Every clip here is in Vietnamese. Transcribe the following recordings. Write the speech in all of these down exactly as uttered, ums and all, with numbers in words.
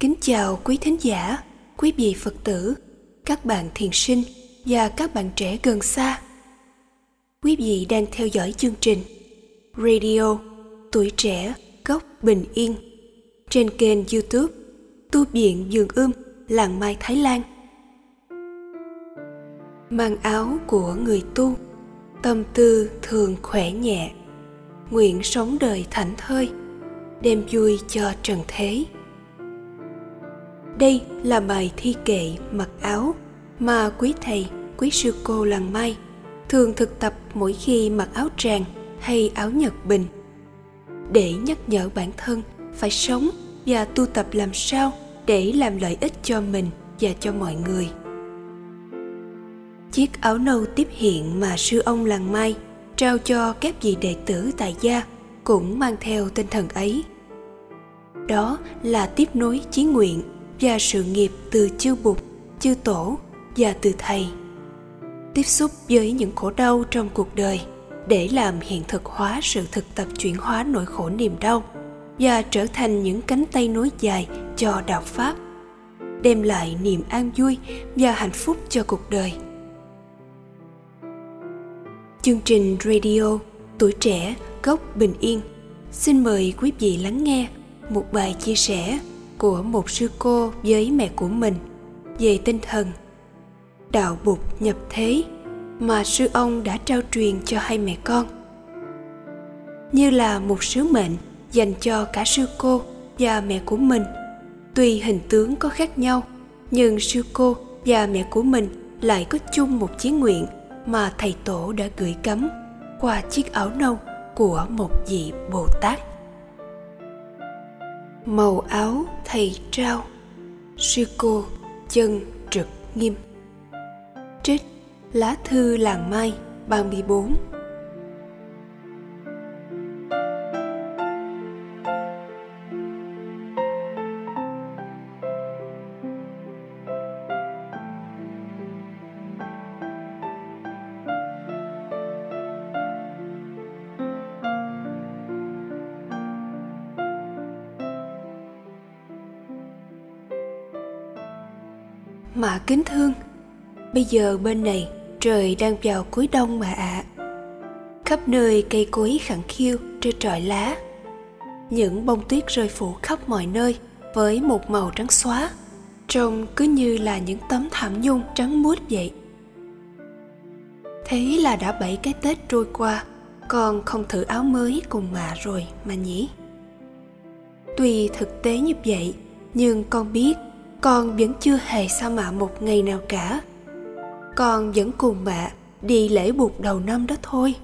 Kính chào quý thính giả, quý vị Phật tử, các bạn thiền sinh và các bạn trẻ gần xa. Quý vị đang theo dõi chương trình Radio Tuổi Trẻ Góc Bình Yên trên kênh YouTube Tu Viện Vườn Ươm Làng Mai Thái Lan. Mang áo của người tu, tâm tư thường khỏe nhẹ, nguyện sống đời thảnh thơi, đem vui cho trần thế. Đây là bài thi kệ mặc áo mà quý thầy, quý sư cô làng Mai thường thực tập mỗi khi mặc áo tràng hay áo nhật bình, để nhắc nhở bản thân phải sống và tu tập làm sao để làm lợi ích cho mình và cho mọi người. Chiếc áo nâu tiếp hiện mà sư ông làng Mai trao cho các vị đệ tử tại gia cũng mang theo tinh thần ấy. Đó là tiếp nối chí nguyện và sự nghiệp từ chư Bụt, chư Tổ và từ Thầy. Tiếp xúc với những khổ đau trong cuộc đời để làm hiện thực hóa sự thực tập chuyển hóa nỗi khổ niềm đau và trở thành những cánh tay nối dài cho đạo Pháp, đem lại niềm an vui và hạnh phúc cho cuộc đời. Chương trình Radio Tuổi Trẻ Góc Bình Yên xin mời quý vị lắng nghe một bài chia sẻ của một sư cô với mẹ của mình về tinh thần đạo Bụt nhập thế mà sư ông đã trao truyền cho hai mẹ con, như là một sứ mệnh dành cho cả sư cô và mẹ của mình. Tuy hình tướng có khác nhau, nhưng sư cô và mẹ của mình lại có chung một chí nguyện mà thầy Tổ đã gửi gắm qua chiếc áo nâu của một vị Bồ Tát. Màu áo thầy trao, sư cô chân trực nghiêm. Trích lá thư làng Mai ba mươi bốn. Mạ kính thương, bây giờ bên này trời đang vào cuối đông mà ạ. À. Khắp nơi cây cối khẳng khiu trên trọi lá, những bông tuyết rơi phủ khắp mọi nơi với một màu trắng xóa, trông cứ như là những tấm thảm nhung trắng muốt vậy. Thế là đã bảy cái Tết trôi qua, con không thử áo mới cùng Mạ rồi mà nhỉ? Tuy thực tế như vậy, nhưng con biết con vẫn chưa hề xa Mạ một ngày nào cả. Con vẫn cùng Mạ đi lễ Bụt đầu năm đó thôi.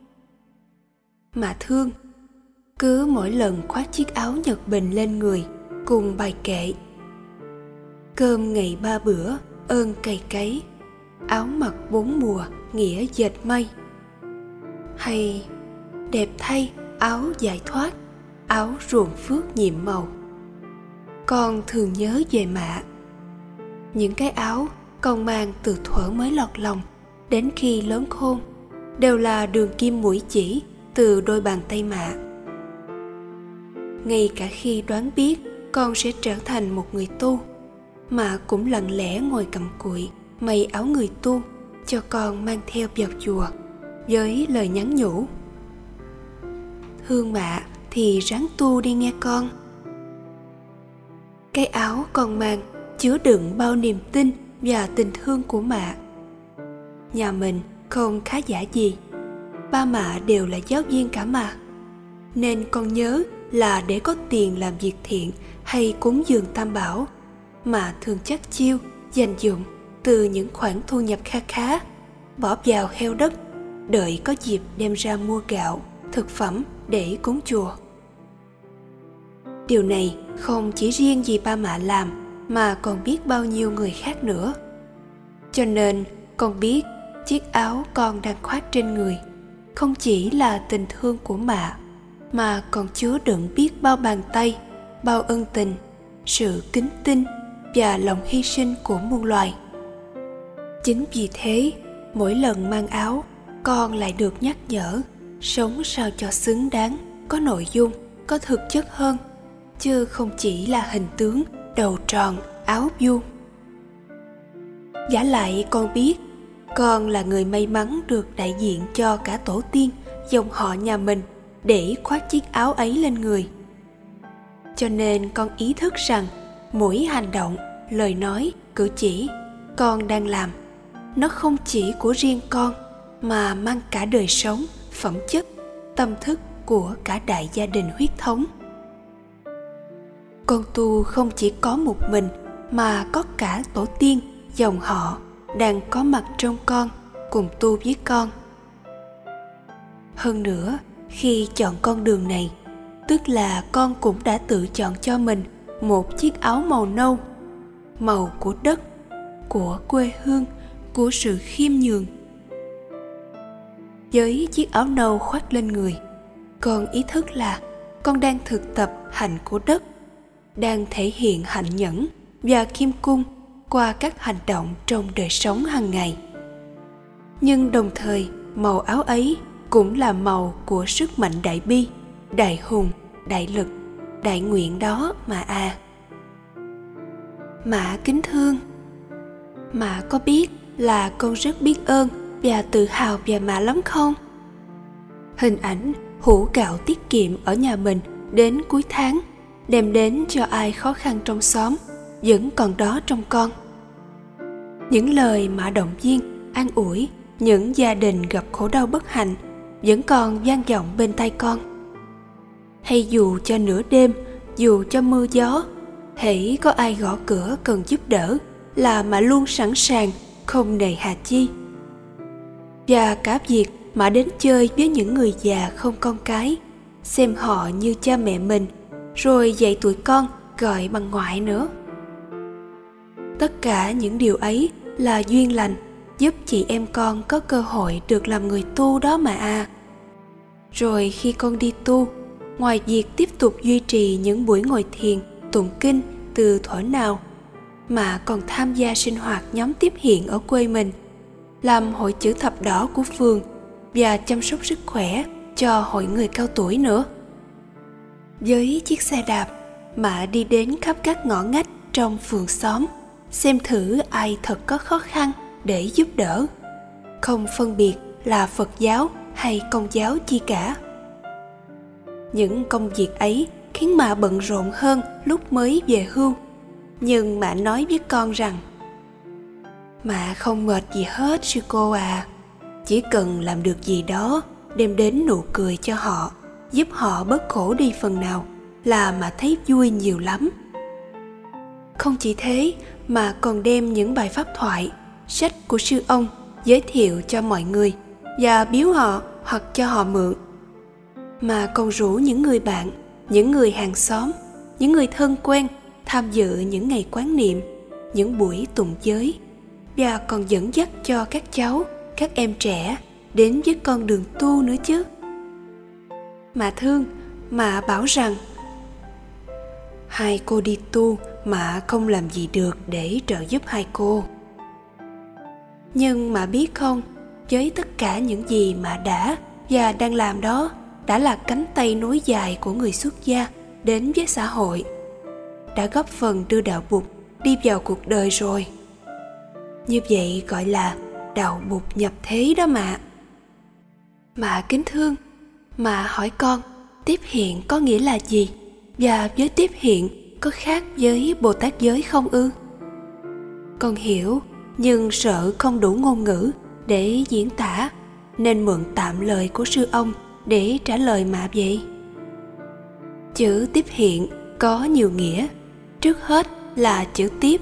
Mạ thương, cứ mỗi lần khoác chiếc áo nhật bình lên người cùng bài kệ cơm ngày ba bữa ơn cày cấy, áo mặc bốn mùa nghĩa dệt may, hay đẹp thay áo giải thoát, áo ruộng phước nhiệm màu, con thường nhớ về Mạ. Những cái áo con mang từ thuở mới lọt lòng đến khi lớn khôn đều là đường kim mũi chỉ từ đôi bàn tay Mạ. Ngay cả khi đoán biết con sẽ trở thành một người tu, Mạ cũng lặng lẽ ngồi cặm cụi may áo người tu cho con mang theo vào chùa với lời nhắn nhủ: thương Mạ thì ráng tu đi nghe con. Cái áo con mang chứa đựng bao niềm tin và tình thương của Mạ. Nhà mình không khá giả gì, ba Mạ đều là giáo viên cả mà, nên con nhớ là để có tiền làm việc thiện hay cúng dường tam bảo, Mạ thường chắc chiêu dành dụm từ những khoản thu nhập kha khá bỏ vào heo đất, đợi có dịp đem ra mua gạo, thực phẩm để cúng chùa. Điều này không chỉ riêng gì ba Mạ làm mà còn biết bao nhiêu người khác nữa. Cho nên con biết chiếc áo con đang khoác trên người không chỉ là tình thương của Mạ, mà còn chứa đựng biết bao bàn tay, bao ân tình, sự kính tin và lòng hy sinh của muôn loài. Chính vì thế, mỗi lần mang áo, con lại được nhắc nhở sống sao cho xứng đáng, có nội dung, có thực chất hơn, chứ không chỉ là hình tướng đầu tròn, áo vuông. Vả lại con biết con là người may mắn được đại diện cho cả tổ tiên, dòng họ nhà mình để khoác chiếc áo ấy lên người. Cho nên con ý thức rằng mỗi hành động, lời nói, cử chỉ con đang làm, nó không chỉ của riêng con mà mang cả đời sống, phẩm chất, tâm thức của cả đại gia đình huyết thống. Con tu không chỉ có một mình mà có cả tổ tiên, dòng họ đang có mặt trong con, cùng tu với con. Hơn nữa, khi chọn con đường này, tức là con cũng đã tự chọn cho mình một chiếc áo màu nâu, màu của đất, của quê hương, của sự khiêm nhường. Với chiếc áo nâu khoác lên người, con ý thức là con đang thực tập hạnh của đất, đang thể hiện hạnh nhẫn và khiêm cung qua các hành động trong đời sống hàng ngày. Nhưng đồng thời, màu áo ấy cũng là màu của sức mạnh đại bi, đại hùng, đại lực, đại nguyện đó mà à. Mạ kính thương, Mạ có biết là con rất biết ơn và tự hào về Mạ lắm không? Hình ảnh hũ gạo tiết kiệm ở nhà mình đến cuối tháng, đem đến cho ai khó khăn trong xóm, vẫn còn đó trong con. Những lời Mạ động viên, an ủi những gia đình gặp khổ đau bất hạnh vẫn còn vang vọng bên tai con. Hay dù cho nửa đêm, dù cho mưa gió, hễ có ai gõ cửa cần giúp đỡ là Mạ luôn sẵn sàng, không nề hà chi. Và cả việc Mạ đến chơi với những người già không con cái, xem họ như cha mẹ mình, rồi dạy tụi con gọi bằng ngoại nữa. Tất cả những điều ấy là duyên lành, giúp chị em con có cơ hội được làm người tu đó mà à. Rồi khi con đi tu, ngoài việc tiếp tục duy trì những buổi ngồi thiền, tụng kinh từ thuở nào, mà còn tham gia sinh hoạt nhóm tiếp hiện ở quê mình, làm hội chữ thập đỏ của phường và chăm sóc sức khỏe cho hội người cao tuổi nữa. Với chiếc xe đạp, Mạ đi đến khắp các ngõ ngách trong phường xóm, xem thử ai thật có khó khăn để giúp đỡ, không phân biệt là Phật giáo hay Công giáo chi cả. Những công việc ấy khiến Mạ bận rộn hơn lúc mới về hưu, nhưng Mạ nói với con rằng: Mạ không mệt gì hết sư cô à, chỉ cần làm được gì đó đem đến nụ cười cho họ, giúp họ bớt khổ đi phần nào là Mạ thấy vui nhiều lắm. Không chỉ thế mà còn đem những bài pháp thoại, sách của sư ông giới thiệu cho mọi người và biếu họ hoặc cho họ mượn. Mà còn rủ những người bạn, những người hàng xóm, những người thân quen tham dự những ngày quán niệm, những buổi tụng giới, và còn dẫn dắt cho các cháu, các em trẻ đến với con đường tu nữa chứ. Mạ thương, Mạ bảo rằng hai cô đi tu Mạ không làm gì được để trợ giúp hai cô. Nhưng Mạ biết không, với tất cả những gì Mạ đã và đang làm đó đã là cánh tay nối dài của người xuất gia đến với xã hội, đã góp phần đưa đạo Bụt đi vào cuộc đời rồi. Như vậy gọi là đạo Bụt nhập thế đó Mạ. Mạ kính thương, Mạ hỏi con, tiếp hiện có nghĩa là gì? Và với tiếp hiện có khác với Bồ Tát giới không ư? Con hiểu, nhưng sợ không đủ ngôn ngữ để diễn tả, nên mượn tạm lời của sư ông để trả lời Mạ vậy. Chữ tiếp hiện có nhiều nghĩa, trước hết là chữ tiếp.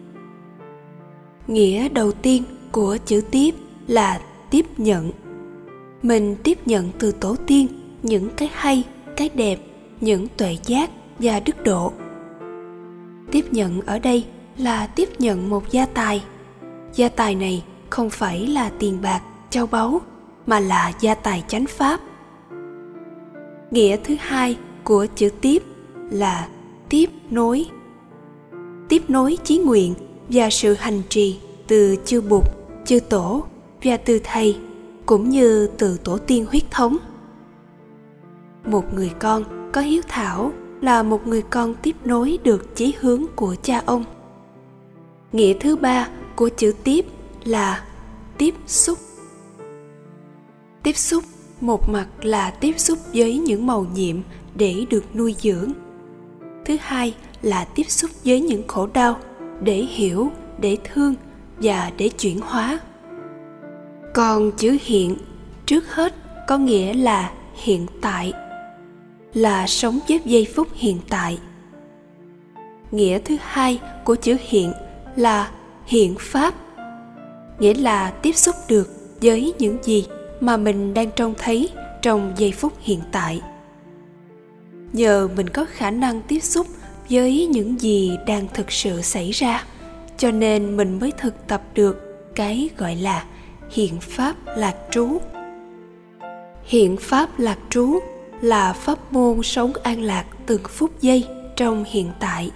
Nghĩa đầu tiên của chữ tiếp là tiếp nhận. Mình tiếp nhận từ tổ tiên những cái hay, cái đẹp, những tuệ giác và đức độ. Tiếp nhận ở đây là tiếp nhận một gia tài. Gia tài này không phải là tiền bạc, châu báu, mà là gia tài chánh pháp. Nghĩa thứ hai của chữ tiếp là tiếp nối. Tiếp nối chí nguyện và sự hành trì từ chư Bụt, chư Tổ và từ Thầy, cũng như từ tổ tiên huyết thống. Một người con có hiếu thảo, là một người con tiếp nối được chí hướng của cha ông. Nghĩa thứ ba của chữ tiếp là tiếp xúc. Tiếp xúc một mặt là tiếp xúc với những mầu nhiệm để được nuôi dưỡng. Thứ hai là tiếp xúc với những khổ đau để hiểu, để thương và để chuyển hóa. Còn chữ hiện trước hết có nghĩa là hiện tại, là sống với giây phút hiện tại. Nghĩa thứ hai của chữ hiện là hiện pháp, nghĩa là tiếp xúc được với những gì mà mình đang trông thấy trong giây phút hiện tại. Nhờ mình có khả năng tiếp xúc với những gì đang thực sự xảy ra, cho nên mình mới thực tập được cái gọi là hiện pháp lạc trú. Hiện pháp lạc trú là pháp môn sống an lạc từng phút giây trong hiện tại.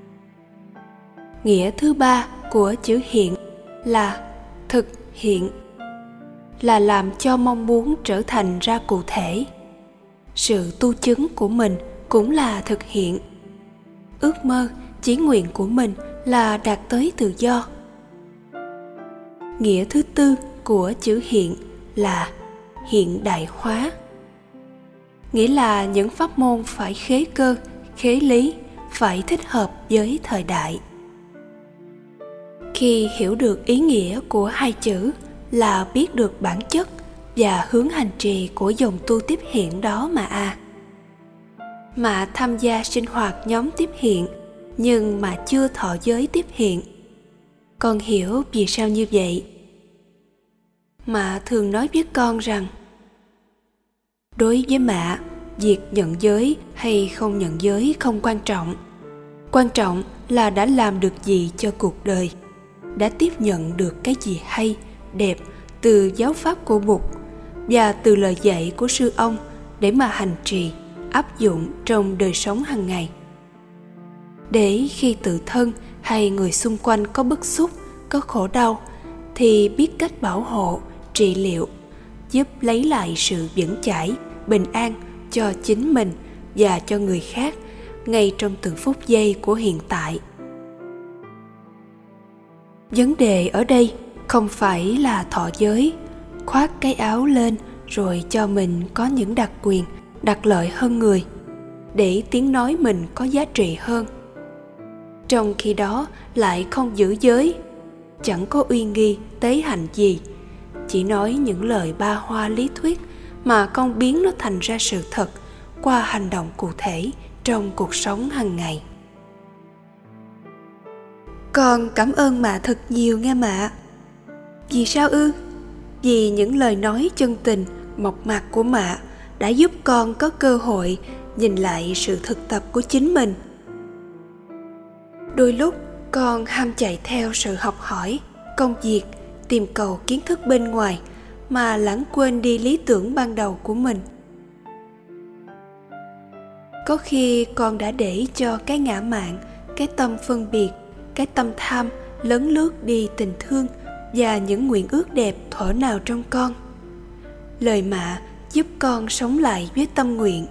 Nghĩa thứ ba của chữ hiện là thực hiện, là làm cho mong muốn trở thành ra cụ thể. Sự tu chứng của mình cũng là thực hiện. Ước mơ, chí nguyện của mình là đạt tới tự do. Nghĩa thứ tư của chữ hiện là hiện đại hóa, nghĩa là những pháp môn phải khế cơ, khế lý, phải thích hợp với thời đại. Khi hiểu được ý nghĩa của hai chữ là biết được bản chất và hướng hành trì của dòng tu tiếp hiện đó mà à. Mà tham gia sinh hoạt nhóm tiếp hiện nhưng mà chưa thọ giới tiếp hiện. Con hiểu vì sao như vậy? Mạ thường nói với con rằng đối với Mạ, việc nhận giới hay không nhận giới không quan trọng. Quan trọng là đã làm được gì cho cuộc đời, đã tiếp nhận được cái gì hay, đẹp từ giáo pháp của Bụt và từ lời dạy của sư ông để mà hành trì, áp dụng trong đời sống hàng ngày. Để khi tự thân hay người xung quanh có bức xúc, có khổ đau thì biết cách bảo hộ, trị liệu, giúp lấy lại sự vững chãi, bình an cho chính mình và cho người khác ngay trong từng phút giây của hiện tại. Vấn đề ở đây không phải là thọ giới, khoác cái áo lên rồi cho mình có những đặc quyền, đặc lợi hơn người, để tiếng nói mình có giá trị hơn. Trong khi đó lại không giữ giới, chẳng có uy nghi, tế hạnh gì, chỉ nói những lời ba hoa lý thuyết mà con biến nó thành ra sự thật qua hành động cụ thể trong cuộc sống hàng ngày. Con cảm ơn Mạ thật nhiều nghe Mạ. Vì sao ư? Vì những lời nói chân tình, mộc mạc của Mạ đã giúp con có cơ hội nhìn lại sự thực tập của chính mình. Đôi lúc con ham chạy theo sự học hỏi, công việc, tìm cầu kiến thức bên ngoài mà lãng quên đi lý tưởng ban đầu của mình. Có khi con đã để cho cái ngã mạn, cái tâm phân biệt, cái tâm tham lấn lướt đi tình thương và những nguyện ước đẹp thuở nào trong con. Lời Mạ giúp con sống lại với tâm nguyện.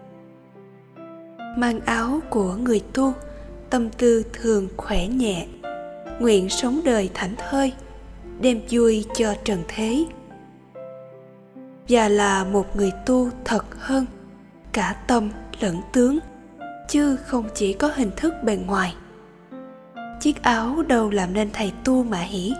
Mang áo của người tu, tâm tư thường khỏe nhẹ, nguyện sống đời thảnh thơi, đem vui cho trần thế. Và là một người tu thật hơn, cả tâm lẫn tướng, chứ không chỉ có hình thức bề ngoài. Chiếc áo đâu làm nên thầy tu Mạ hỉ.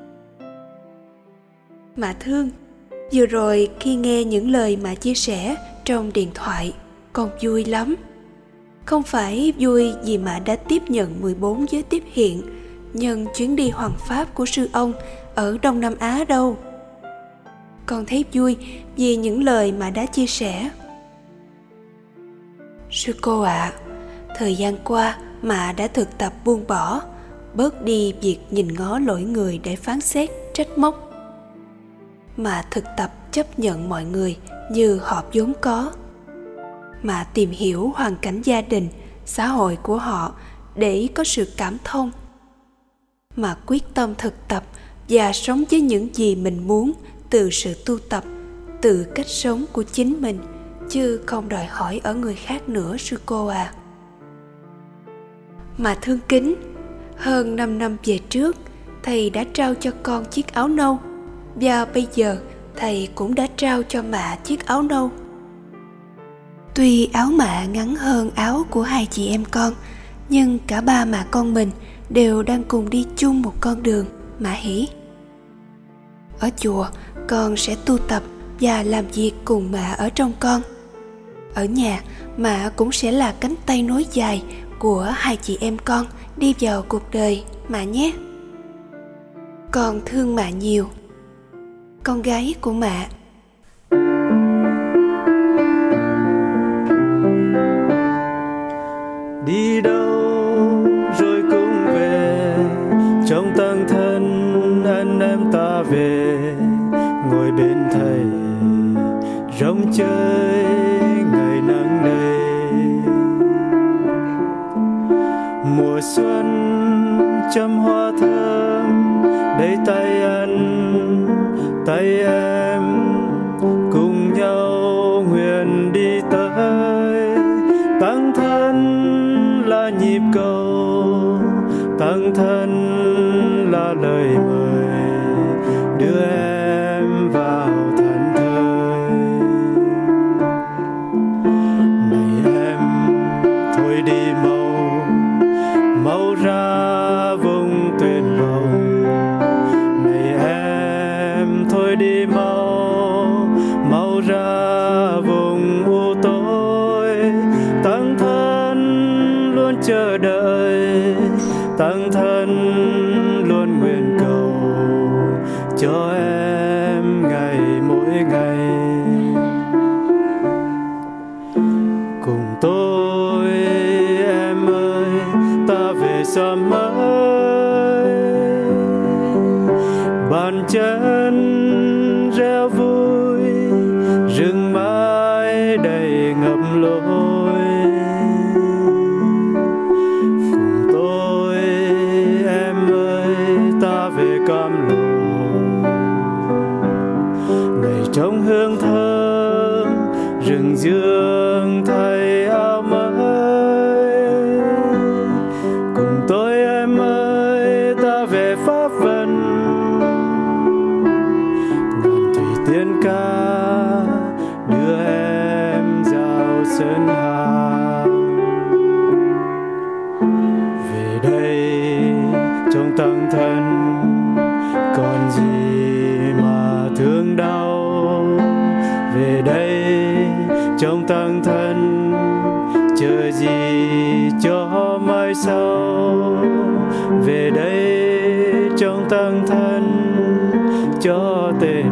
Mạ thương, vừa rồi khi nghe những lời Mạ chia sẻ trong điện thoại, con vui lắm. Không phải vui vì Mạ đã tiếp nhận mười bốn giới tiếp hiện nhân chuyến đi hoằng pháp của sư ông ở Đông Nam Á đâu. Con thấy vui vì những lời Mạ đã chia sẻ. Sư cô ạ, à, thời gian qua Mạ đã thực tập buông bỏ, bớt đi việc nhìn ngó lỗi người để phán xét, trách móc. Mạ thực tập chấp nhận mọi người như họ vốn có. Mạ tìm hiểu hoàn cảnh gia đình, xã hội của họ để có sự cảm thông. Mạ quyết tâm thực tập và sống với những gì mình muốn từ sự tu tập, từ cách sống của chính mình, chứ không đòi hỏi ở người khác nữa sư cô à. mà thương kính. Hơn năm năm về trước, thầy đã trao cho con chiếc áo nâu, và bây giờ thầy cũng đã trao cho mạ chiếc áo nâu. Tuy áo mạ ngắn hơn áo của hai chị em con, nhưng cả ba mạ con mình đều đang cùng đi chung một con đường, Mạ hỉ. Ở chùa, con sẽ tu tập và làm việc cùng Mạ ở trong con. Ở nhà, Mạ cũng sẽ là cánh tay nối dài của hai chị em con đi vào cuộc đời, Mạ nhé. Con thương Mạ nhiều. Con gái của Mạ. Đi đâu rồi cũng về, trong tăng thân anh em ta về, ngồi bên thầy rong chơi ngày nắng đầy. Mùa xuân trăm hoa thơm, lấy tay anh tay em cùng nhau nguyện đi tới. Tăng thân là nhịp cầu, tăng thân là lời mời, đưa em vào thảnh thơi. Này em thôi đi mau, mau ra vùng tuyệt vọng. Này em thôi đi mau, mau ra vùng u tối. Tăng thân luôn chờ đợi, tăng thân luôn nguyện cầu cho em ngày mỗi ngày. Cùng tôi em ơi, ta về sớm mới. Bàn chân reo vui, rừng mãi đầy ngập lối. Cùng tôi em ơi, ta về Cam Lộ. Ngày trong hương thơm, rừng dương thay áo mới. Cùng tôi em ơi, ta về Pháp Vân. Ngàn thủy tiên ca đưa em vào sơn hà. Về đây trong tăng thân, còn gì mà thương đau. Về đây trong tăng thân, chờ gì cho mai sau. Về đây trong tăng thân, cho tình